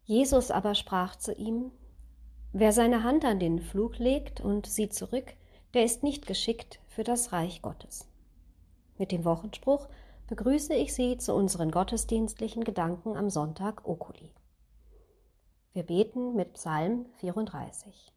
Jesus aber sprach zu ihm: Wer seine Hand an den Pflug legt und sieht zurück, der ist nicht geschickt für das Reich Gottes. Mit dem Wochenspruch begrüße ich Sie zu unseren gottesdienstlichen Gedanken am Sonntag Oculi. Wir beten mit Psalm 34.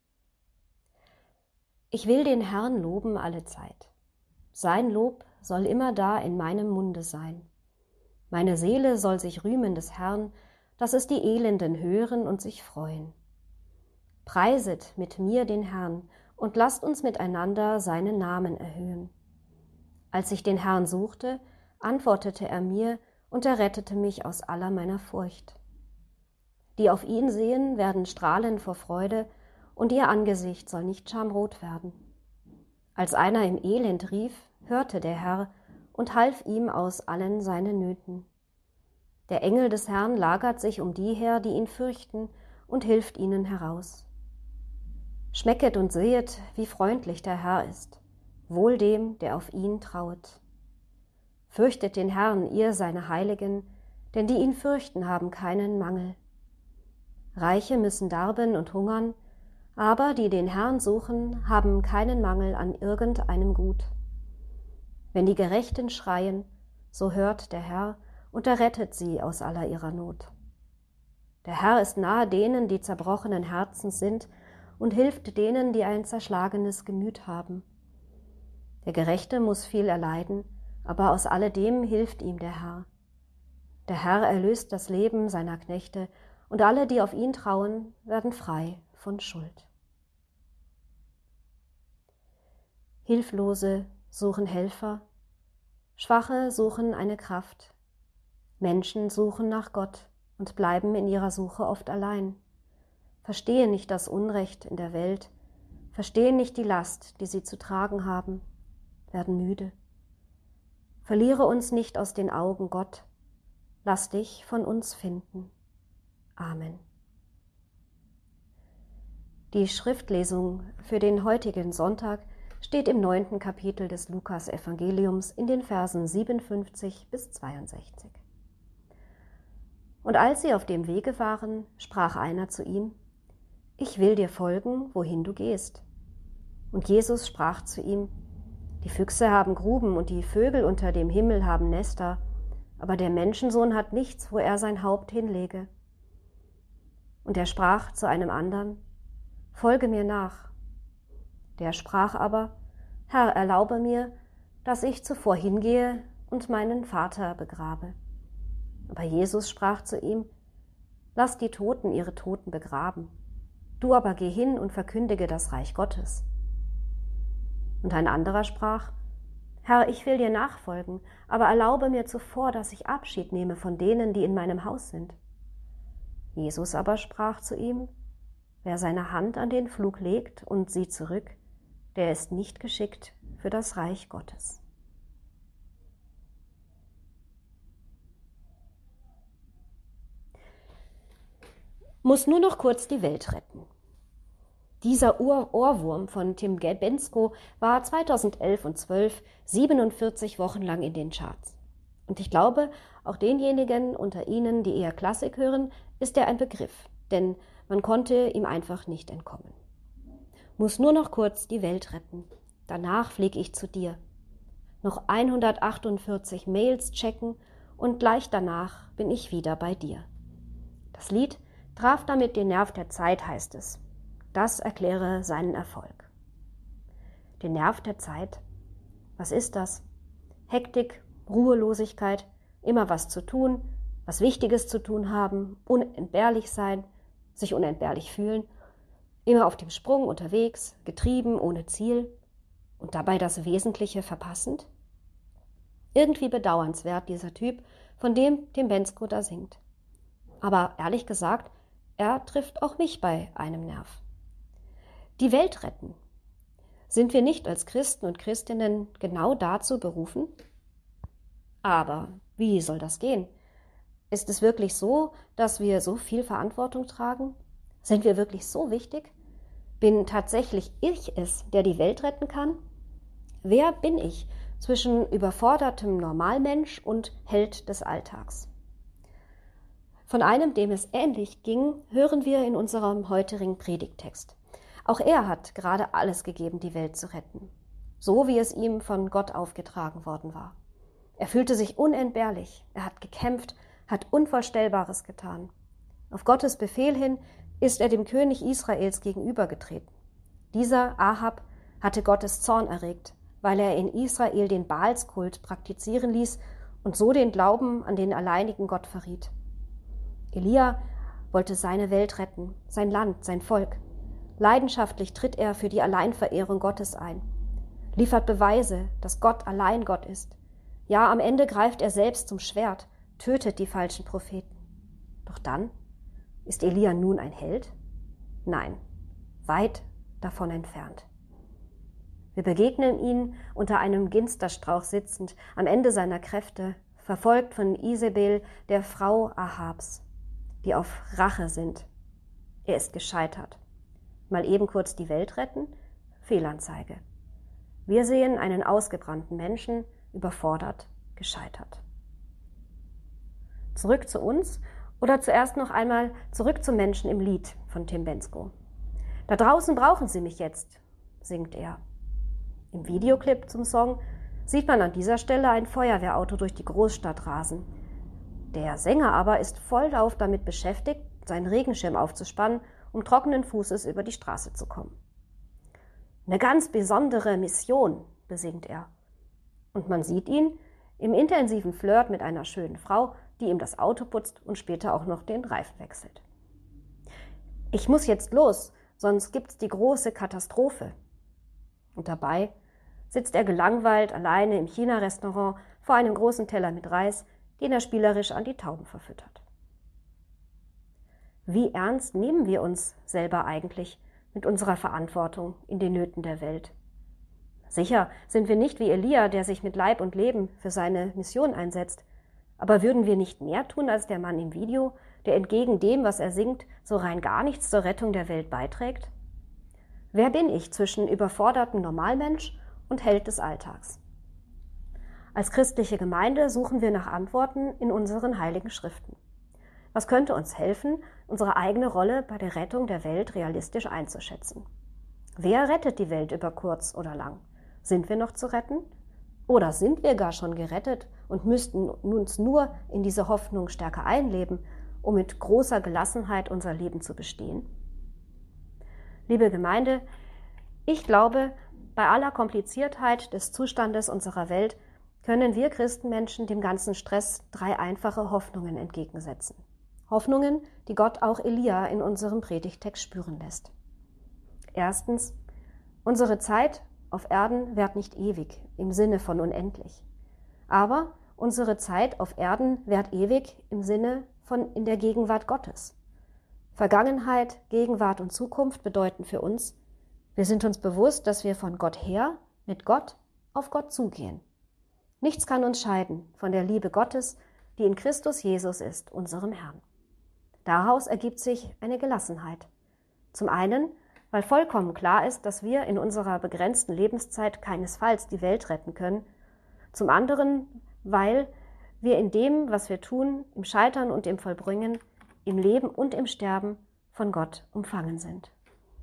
Ich will den Herrn loben alle Zeit. Sein Lob soll immer da in meinem Munde sein. Meine Seele soll sich rühmen des Herrn, dass es die Elenden hören und sich freuen. Preiset mit mir den Herrn und lasst uns miteinander seinen Namen erhöhen. Als ich den Herrn suchte, antwortete er mir und errettete mich aus aller meiner Furcht. Die auf ihn sehen, werden strahlen vor Freude, und ihr Angesicht soll nicht schamrot werden. Als einer im Elend rief, hörte der Herr und half ihm aus allen seinen Nöten. Der Engel des Herrn lagert sich um die her, die ihn fürchten, und hilft ihnen heraus. Schmecket und sehet, wie freundlich der Herr ist, wohl dem, der auf ihn trauet. Fürchtet den Herrn, ihr seine Heiligen, denn die ihn fürchten, haben keinen Mangel. Reiche müssen darben und hungern, aber die den Herrn suchen, haben keinen Mangel an irgendeinem Gut. Wenn die Gerechten schreien, so hört der Herr und errettet sie aus aller ihrer Not. Der Herr ist nahe denen, die zerbrochenen Herzens sind, und hilft denen, die ein zerschlagenes Gemüt haben. Der Gerechte muss viel erleiden, aber aus alledem hilft ihm der Herr. Der Herr erlöst das Leben seiner Knechte, und alle, die auf ihn trauen, werden frei von Schuld. Hilflose suchen Helfer, Schwache suchen eine Kraft, Menschen suchen nach Gott und bleiben in ihrer Suche oft allein, verstehen nicht das Unrecht in der Welt, verstehen nicht die Last, die sie zu tragen haben, werden müde. Verliere uns nicht aus den Augen, Gott, lass dich von uns finden. Amen. Die Schriftlesung für den heutigen Sonntag steht im 9. Kapitel des Lukas-Evangeliums in den Versen 57 bis 62. Und als sie auf dem Wege waren, sprach einer zu ihm: Ich will dir folgen, wohin du gehst. Und Jesus sprach zu ihm: Die Füchse haben Gruben und die Vögel unter dem Himmel haben Nester, aber der Menschensohn hat nichts, wo er sein Haupt hinlege. Und er sprach zu einem andern: Folge mir nach. Der sprach aber: Herr, erlaube mir, dass ich zuvor hingehe und meinen Vater begrabe. Aber Jesus sprach zu ihm: Lass die Toten ihre Toten begraben. Du aber geh hin und verkündige das Reich Gottes. Und ein anderer sprach: Herr, ich will dir nachfolgen, aber erlaube mir zuvor, dass ich Abschied nehme von denen, die in meinem Haus sind. Jesus aber sprach zu ihm: Wer seine Hand an den Pflug legt und sieht zurück, der ist nicht geschickt für das Reich Gottes. Muss nur noch kurz die Welt retten. Dieser Ohrwurm von Tim Bendzko war 2011 und 12 47 Wochen lang in den Charts. Und ich glaube, auch denjenigen unter Ihnen, die eher Klassik hören, ist er ein Begriff, denn man konnte ihm einfach nicht entkommen. Muss nur noch kurz die Welt retten. Danach fliege ich zu dir. Noch 148 Mails checken und gleich danach bin ich wieder bei dir. Das Lied traf damit den Nerv der Zeit, heißt es. Das erkläre seinen Erfolg. Den Nerv der Zeit? Was ist das? Hektik, Ruhelosigkeit, immer was zu tun, was Wichtiges zu tun haben, unentbehrlich sein, sich unentbehrlich fühlen, immer auf dem Sprung unterwegs, getrieben, ohne Ziel und dabei das Wesentliche verpassend? Irgendwie bedauernswert, dieser Typ, von dem Tim Bendzko da singt. Aber ehrlich gesagt, er trifft auch mich bei einem Nerv. Die Welt retten. Sind wir nicht als Christen und Christinnen genau dazu berufen? Aber wie soll das gehen? Ist es wirklich so, dass wir so viel Verantwortung tragen? Sind wir wirklich so wichtig? Bin tatsächlich ich es, der die Welt retten kann? Wer bin ich zwischen überfordertem Normalmensch und Held des Alltags? Von einem, dem es ähnlich ging, hören wir in unserem heutigen Predigttext. Auch er hat gerade alles gegeben, die Welt zu retten, so wie es ihm von Gott aufgetragen worden war. Er fühlte sich unentbehrlich, er hat gekämpft, hat Unvorstellbares getan. Auf Gottes Befehl hin ist er dem König Israels gegenübergetreten. Dieser Ahab hatte Gottes Zorn erregt, weil er in Israel den Baalskult praktizieren ließ und so den Glauben an den alleinigen Gott verriet. Elia wollte seine Welt retten, sein Land, sein Volk. Leidenschaftlich tritt er für die Alleinverehrung Gottes ein, liefert Beweise, dass Gott allein Gott ist. Ja, am Ende greift er selbst zum Schwert, tötet die falschen Propheten. Doch dann, ist Elia nun ein Held? Nein, weit davon entfernt. Wir begegnen ihm unter einem Ginsterstrauch sitzend, am Ende seiner Kräfte, verfolgt von Isabel, der Frau Ahabs, die auf Rache sind. Er ist gescheitert. Mal eben kurz die Welt retten? Fehlanzeige. Wir sehen einen ausgebrannten Menschen, überfordert, gescheitert. Zurück zu uns oder zuerst noch einmal zurück zum Menschen im Lied von Tim Bendzko. Da draußen brauchen Sie mich jetzt, singt er. Im Videoclip zum Song sieht man an dieser Stelle ein Feuerwehrauto durch die Großstadt rasen. Der Sänger aber ist vollauf damit beschäftigt, seinen Regenschirm aufzuspannen, um trockenen Fußes über die Straße zu kommen. Eine ganz besondere Mission, besingt er. Und man sieht ihn im intensiven Flirt mit einer schönen Frau, die ihm das Auto putzt und später auch noch den Reifen wechselt. Ich muss jetzt los, sonst gibt's die große Katastrophe. Und dabei sitzt er gelangweilt alleine im China-Restaurant vor einem großen Teller mit Reis, den er spielerisch an die Tauben verfüttert. Wie ernst nehmen wir uns selber eigentlich mit unserer Verantwortung in den Nöten der Welt? Sicher sind wir nicht wie Elia, der sich mit Leib und Leben für seine Mission einsetzt, aber würden wir nicht mehr tun als der Mann im Video, der entgegen dem, was er singt, so rein gar nichts zur Rettung der Welt beiträgt? Wer bin ich zwischen überfordertem Normalmensch und Held des Alltags? Als christliche Gemeinde suchen wir nach Antworten in unseren heiligen Schriften. Was könnte uns helfen, unsere eigene Rolle bei der Rettung der Welt realistisch einzuschätzen? Wer rettet die Welt über kurz oder lang? Sind wir noch zu retten? Oder sind wir gar schon gerettet und müssten uns nur in diese Hoffnung stärker einleben, um mit großer Gelassenheit unser Leben zu bestehen? Liebe Gemeinde, ich glaube, bei aller Kompliziertheit des Zustandes unserer Welt können wir Christenmenschen dem ganzen Stress 3 einfache Hoffnungen entgegensetzen. Hoffnungen, die Gott auch Elia in unserem Predigtext spüren lässt. Erstens, unsere Zeit auf Erden währt nicht ewig im Sinne von unendlich. Aber unsere Zeit auf Erden währt ewig im Sinne von in der Gegenwart Gottes. Vergangenheit, Gegenwart und Zukunft bedeuten für uns, wir sind uns bewusst, dass wir von Gott her, mit Gott, auf Gott zugehen. Nichts kann uns scheiden von der Liebe Gottes, die in Christus Jesus ist, unserem Herrn. Daraus ergibt sich eine Gelassenheit. Zum einen, weil vollkommen klar ist, dass wir in unserer begrenzten Lebenszeit keinesfalls die Welt retten können. Zum anderen, weil wir in dem, was wir tun, im Scheitern und im Vollbringen, im Leben und im Sterben von Gott umfangen sind.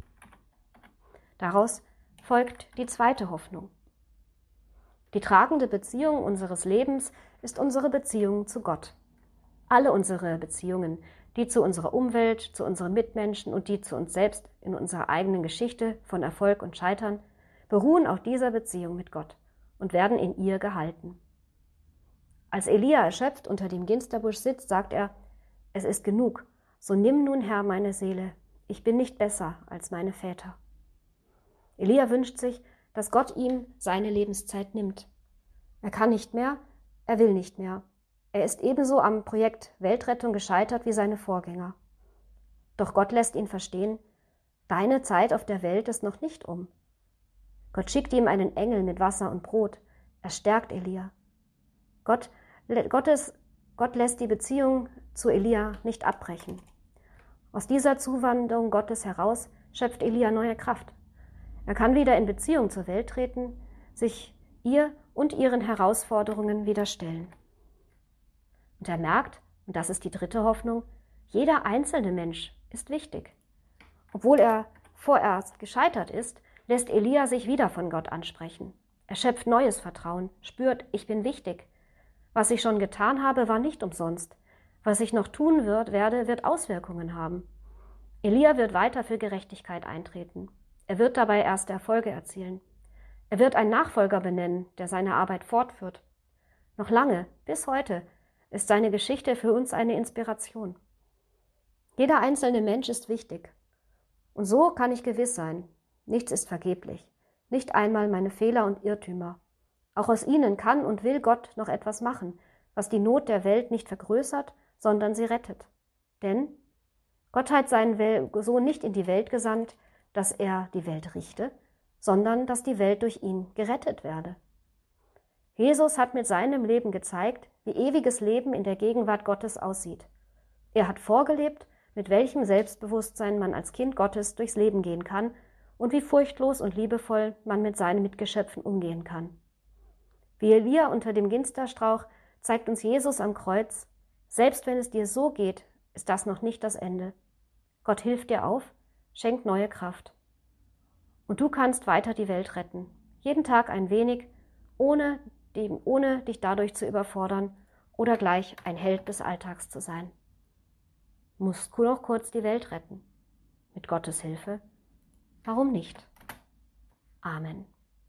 Daraus folgt die zweite Hoffnung. Die tragende Beziehung unseres Lebens ist unsere Beziehung zu Gott. Alle unsere Beziehungen, die zu unserer Umwelt, zu unseren Mitmenschen und die zu uns selbst in unserer eigenen Geschichte von Erfolg und Scheitern, beruhen auf dieser Beziehung mit Gott und werden in ihr gehalten. Als Elia erschöpft unter dem Ginsterbusch sitzt, sagt er, es ist genug, so nimm nun, Herr, meine Seele, ich bin nicht besser als meine Väter. Elia wünscht sich, dass Gott ihm seine Lebenszeit nimmt. Er kann nicht mehr, er will nicht mehr. Er ist ebenso am Projekt Weltrettung gescheitert wie seine Vorgänger. Doch Gott lässt ihn verstehen, deine Zeit auf der Welt ist noch nicht um. Gott schickt ihm einen Engel mit Wasser und Brot. Er stärkt Elia. Gott lässt die Beziehung zu Elia nicht abbrechen. Aus dieser Zuwendung Gottes heraus schöpft Elia neue Kraft. Er kann wieder in Beziehung zur Welt treten, sich ihr und ihren Herausforderungen wieder stellen. Und er merkt, Und das ist die dritte Hoffnung, jeder einzelne Mensch ist wichtig. Obwohl er vorerst gescheitert ist, lässt Elia sich wieder von Gott ansprechen. Er schöpft neues Vertrauen, spürt, ich bin wichtig. Was ich schon getan habe, war nicht umsonst. Was ich noch tun werde, wird Auswirkungen haben. Elia wird weiter für Gerechtigkeit eintreten. Er wird dabei erste Erfolge erzielen. Er wird einen Nachfolger benennen, der seine Arbeit fortführt. Noch lange, bis heute, ist seine Geschichte für uns eine Inspiration. Jeder einzelne Mensch ist wichtig. Und so kann ich gewiss sein, nichts ist vergeblich, nicht einmal meine Fehler und Irrtümer. Auch aus ihnen kann und will Gott noch etwas machen, was die Not der Welt nicht vergrößert, sondern sie rettet. Denn Gott hat seinen Sohn nicht in die Welt gesandt, dass er die Welt richte, sondern dass die Welt durch ihn gerettet werde. Jesus hat mit seinem Leben gezeigt, wie ewiges Leben in der Gegenwart Gottes aussieht. Er hat vorgelebt, mit welchem Selbstbewusstsein man als Kind Gottes durchs Leben gehen kann und wie furchtlos und liebevoll man mit seinen Mitgeschöpfen umgehen kann. Wie Elia unter dem Ginsterstrauch zeigt uns Jesus am Kreuz, selbst wenn es dir so geht, ist das noch nicht das Ende. Gott hilft dir auf, schenkt neue Kraft. Und du kannst weiter die Welt retten, jeden Tag ein wenig, ohne dich dadurch zu überfordern oder gleich ein Held des Alltags zu sein. Musst du noch kurz die Welt retten. Mit Gottes Hilfe. Warum nicht? Amen.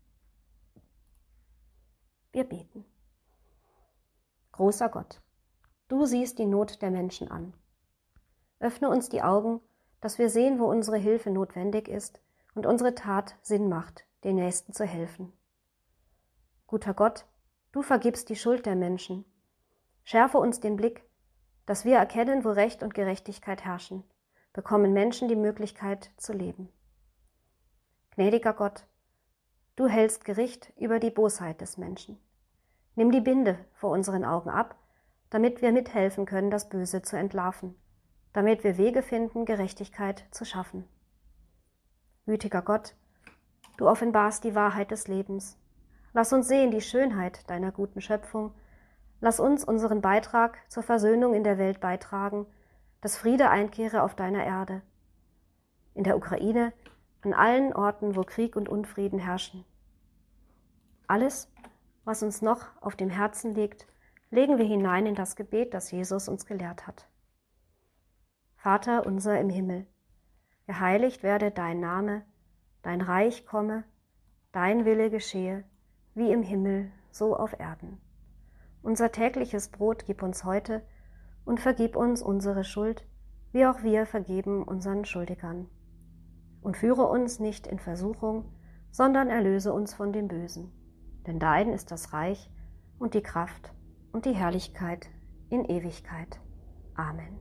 Wir beten. Großer Gott, du siehst die Not der Menschen an. Öffne uns die Augen, dass wir sehen, wo unsere Hilfe notwendig ist und unsere Tat Sinn macht, den Nächsten zu helfen. Guter Gott, du vergibst die Schuld der Menschen. Schärfe uns den Blick, dass wir erkennen, wo Recht und Gerechtigkeit herrschen, bekommen Menschen die Möglichkeit zu leben. Gnädiger Gott, du hältst Gericht über die Bosheit des Menschen. Nimm die Binde vor unseren Augen ab, damit wir mithelfen können, das Böse zu entlarven, damit wir Wege finden, Gerechtigkeit zu schaffen. Gütiger Gott, du offenbarst die Wahrheit des Lebens. Lass uns sehen die Schönheit deiner guten Schöpfung. Lass uns unseren Beitrag zur Versöhnung in der Welt beitragen, dass Friede einkehre auf deiner Erde. In der Ukraine, an allen Orten, wo Krieg und Unfrieden herrschen. Alles, was uns noch auf dem Herzen liegt, legen wir hinein in das Gebet, das Jesus uns gelehrt hat. Vater unser im Himmel, geheiligt werde dein Name, dein Reich komme, dein Wille geschehe, wie im Himmel, so auf Erden. Unser tägliches Brot gib uns heute und vergib uns unsere Schuld, wie auch wir vergeben unseren Schuldigern. Und führe uns nicht in Versuchung, sondern erlöse uns von dem Bösen. Denn dein ist das Reich und die Kraft und die Herrlichkeit in Ewigkeit. Amen.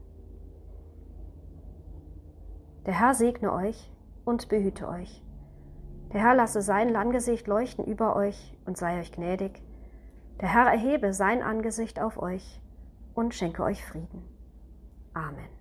Der Herr segne euch und behüte euch. Der Herr lasse sein Angesicht leuchten über euch und sei euch gnädig. Der Herr erhebe sein Angesicht auf euch und schenke euch Frieden. Amen.